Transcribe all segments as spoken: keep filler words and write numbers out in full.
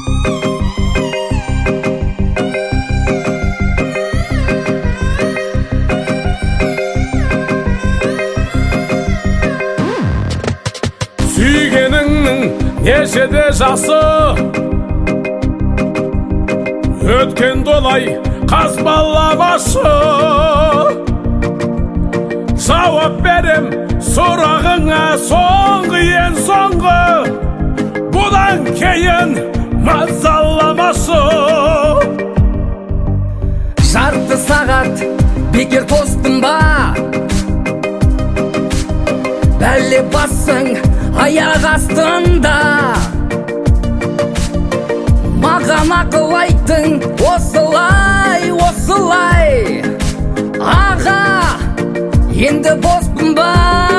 Сүйгеніңнің нешеде жасы, өткен долай қазбаламашы. Жауап берем сұрағыңа соңғы ең соңғы, бұдан кейін мазаламашы. Жарты сағат бекер тостың ба, бәле басың аяқ астында. Маған ақыл айттың осылай осылай, аға енді боспын ба?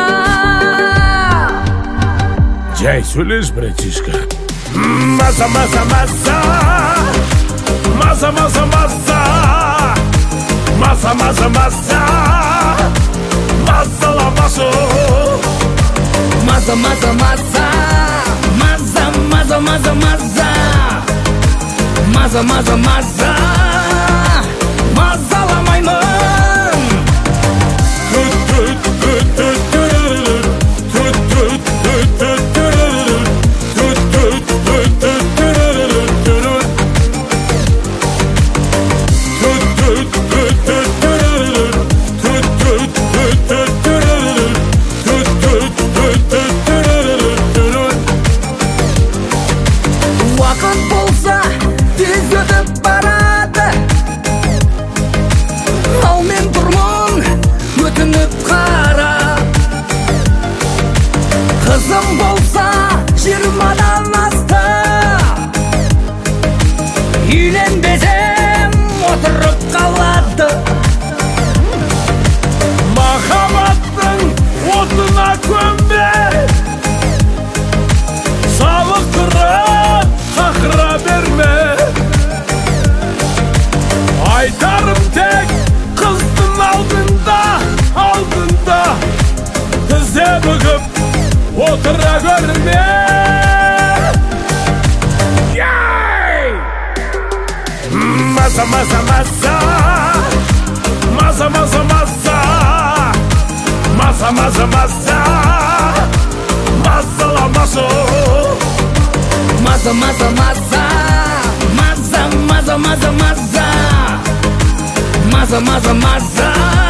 Жай сөйлеш, братишка. Маза, маза, маза, маза, маза, маза, маза, маза, маза, мазаламашы. Маза, маза, маза, маза, маза, маза, маза, маза, маза, маза, мазаламаймын. Уақыт болса тез өтіп барады, ал мен тұрмын өтініп қара. Қызым болса жиырмадан асты, үйленбесем отырып қалады. Махаббаттың отына көмбе, салықтырып қақыра берме. Айтарым тек қыздың алдында, алдында тізе бүгіп отыра көрме. Маза, маза, маза, маза, маза, маза, маза, маза, маза, мазаламашы. Маза, маза, маза, маза, маза, маза, маза, маза, маза, маза.